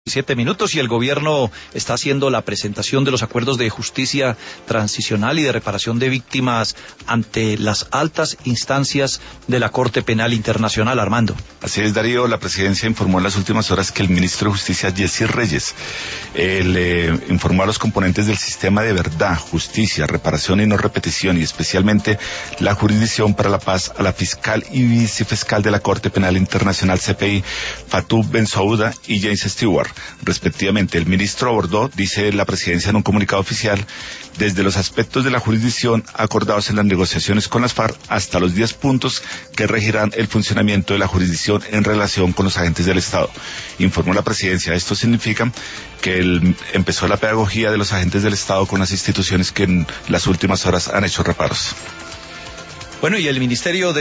7 minutos y el gobierno está haciendo la presentación de los acuerdos de justicia transicional y de reparación de víctimas ante las altas instancias de la Corte Penal Internacional. Armando. Así es, Darío. La presidencia informó en las últimas horas que el ministro de Justicia, Jessy Reyes, le informó a los componentes del sistema de verdad, justicia, reparación y no repetición, y especialmente la Jurisdicción para la Paz, a la fiscal y vicefiscal de la Corte Penal Internacional, CPI, Fatou Bensouda y James Stewart, respectivamente. El ministro abordó, dice la presidencia en un comunicado oficial, desde los aspectos de la jurisdicción acordados en las negociaciones con las FARC hasta los 10 puntos que regirán el funcionamiento de la jurisdicción en relación con los agentes del Estado. Informó la presidencia. Esto significa que empezó la pedagogía de los agentes del Estado con las instituciones que en las últimas horas han hecho reparos. Bueno, y el Ministerio de